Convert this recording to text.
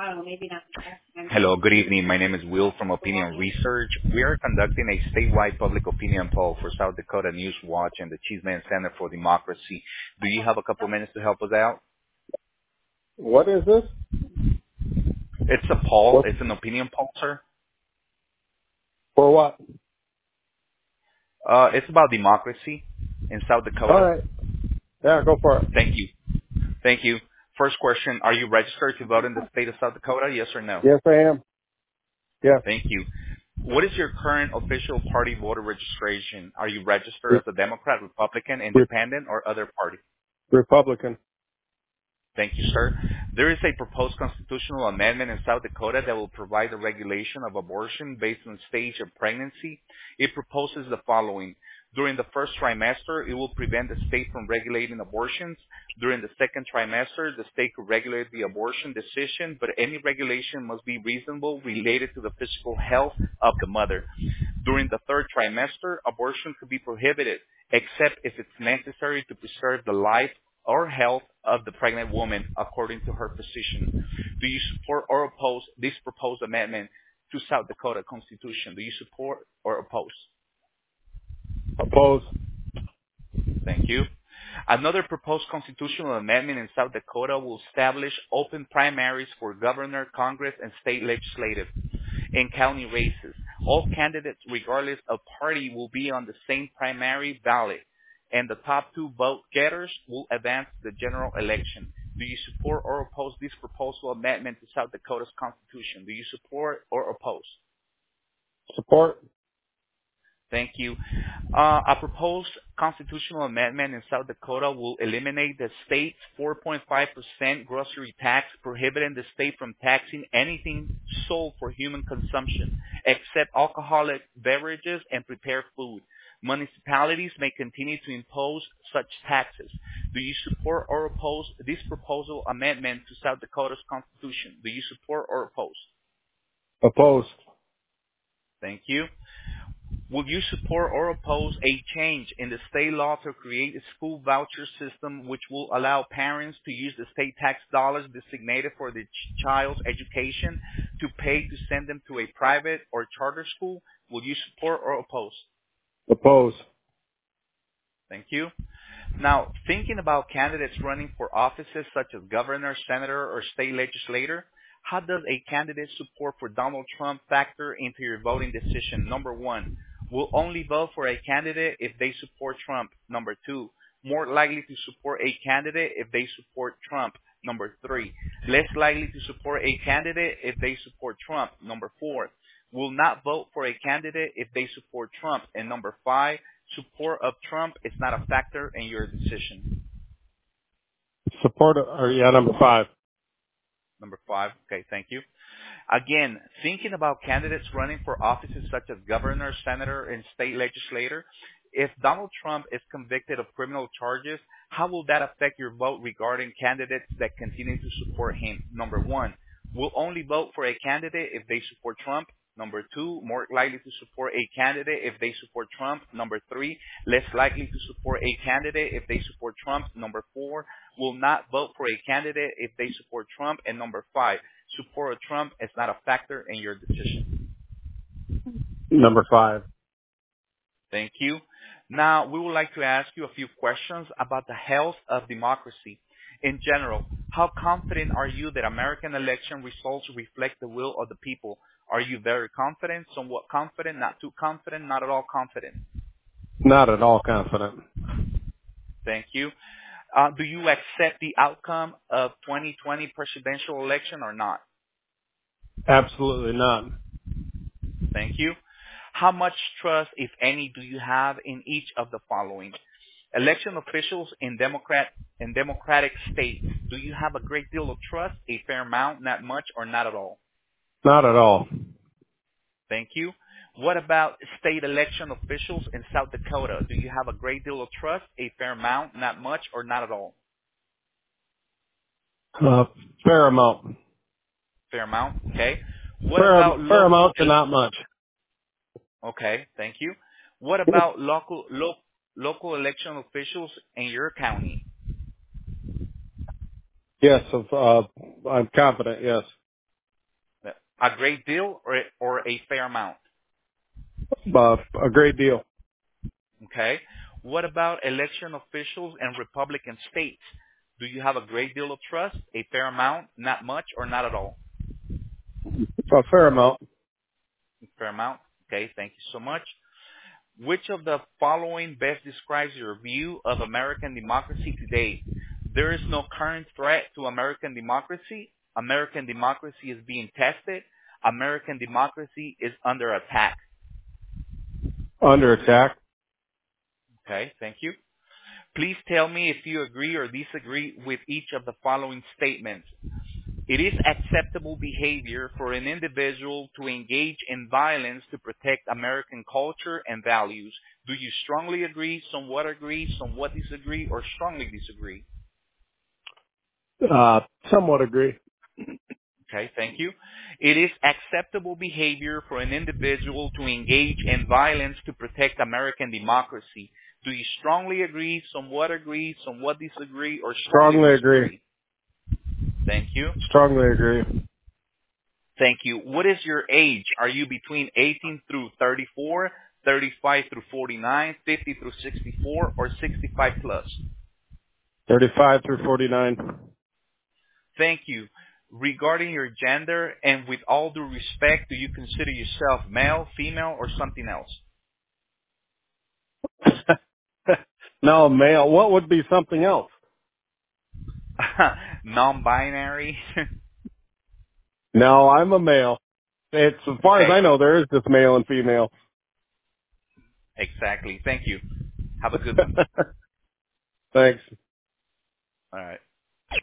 Hello, good evening. My name is Will from Opinion Research. We are conducting a statewide public opinion poll for South Dakota News Watch and the Cheeseman Center for Democracy. Do you have a couple minutes to help us out? What is this? It's a poll. What It's an opinion poll, sir. for what? It's about democracy in South All Dakota. right. Yeah, go for it. Thank you. Thank you. First question, are you registered to vote in the state of South Dakota? Yes or no? Yes, I am. Yes. Thank you. What is your current official party voter registration? Are you registered Re- as a Democrat, Republican, Re- Independent, or other party? Republican. Thank you, sir. There is a proposed constitutional amendment in South Dakota that will provide the regulation of abortion based on stage of pregnancy. It proposes the following. During the first trimester, it will prevent the state from regulating abortions. During the second trimester, the state could regulate the abortion decision, but any regulation must be reasonable related to the physical health of the mother. During the third trimester, abortion could be prohibited, except if it's necessary to preserve the life or health of the pregnant woman according to her physician. Do you support or oppose this proposed amendment to South Dakota Constitution? Do you support or oppose? Oppose. Thank you. Another proposed constitutional amendment in South Dakota will establish open primaries for governor, Congress, and state legislative and county races. All candidates, regardless of party, will be on the same primary ballot, and the top two vote getters will advance the general election. Do you support or oppose this proposal amendment to South Dakota's Constitution? Do you support or oppose? Support. Thank you. A proposed constitutional amendment in South Dakota will eliminate the state's 4.5% grocery tax, prohibiting the state from taxing anything sold for human consumption, except alcoholic beverages and prepared food. Municipalities may continue to impose such taxes. Do you support or oppose this proposal amendment to South Dakota's Constitution? Do you support or oppose? Oppose. Thank you. Will you support or oppose a change in the state law to create a school voucher system which will allow parents to use the state tax dollars designated for the child's education to pay to send them to a private or charter school? Will you support or oppose? Oppose. Thank you. Now, thinking about candidates running for offices such as governor, senator, or state legislator, how does a candidate's support for Donald Trump factor into your voting decision? Number one, will only vote for a candidate if they support Trump. Number two, more likely to support a candidate if they support Trump. Number three, less likely to support a candidate if they support Trump. Number four, will not vote for a candidate if they support Trump. And number five, support of Trump is not a factor in your decision. Support. Or yeah, number 5. Number five. Okay, thank you. Again, thinking about candidates running for offices such as governor, senator, and state legislator, if Donald Trump is convicted of criminal charges, how will that affect your vote regarding candidates that continue to support him? Number one, will only vote for a candidate if they support Trump. Number two, more likely to support a candidate if they support Trump. Number three, less likely to support a candidate if they support Trump. Number four, will not vote for a candidate if they support Trump. And number five, support of Trump is not a factor in your decision. Number 5. Thank you. Now, we would like to ask you a few questions about the health of democracy. In general, how confident are you that American election results reflect the will of the people? Are you very confident, somewhat confident, not too confident, not at all confident? Not at all confident. Thank you. Do you accept the outcome of 2020 presidential election or not? Absolutely not. Thank you. How much trust, if any, do you have in each of the following? Election officials in democratic states. Do you have a great deal of trust, a fair amount, not much, or not at all? Not at all. Thank you. What about state election officials in South Dakota? Do you have a great deal of trust, a fair amount, not much, or not at all? Fair amount. Fair amount, okay. What Fair, about fair local? amount to not much. Okay, thank you. What about local election officials in your county? Yes, I'm confident. Yes. A great deal or a fair amount? A great deal. Okay. What about election officials and Republican states? Do you have a great deal of trust, a fair amount, not much, or not at all? A fair amount. Fair amount. Okay, thank you so much. Which of the following best describes your view of American democracy today? There is no current threat to American democracy. American democracy is being tested. American democracy is under attack. Under attack. Okay, thank you. Please tell me if you agree or disagree with each of the following statements. It is acceptable behavior for an individual to engage in violence to protect American culture and values. Do you strongly agree, somewhat disagree, or strongly disagree? Somewhat agree. Okay, thank you. It is acceptable behavior for an individual to engage in violence to protect American democracy. Do you strongly agree, somewhat disagree, or strongly Strongly agree. disagree? Thank you. Strongly agree. Thank you. What is your age? Are you between 18 through 34, 35 through 49, 50 through 64, or 65 plus? 35 through 49. Thank you. Regarding your gender, and with all due respect, do you consider yourself male, female, or something else? No, male. What would be something else? Non-binary? No, I'm a male. As far as Okay, I know, there is just male and female. exactly. Thank you. Have a good one. Thanks. All right.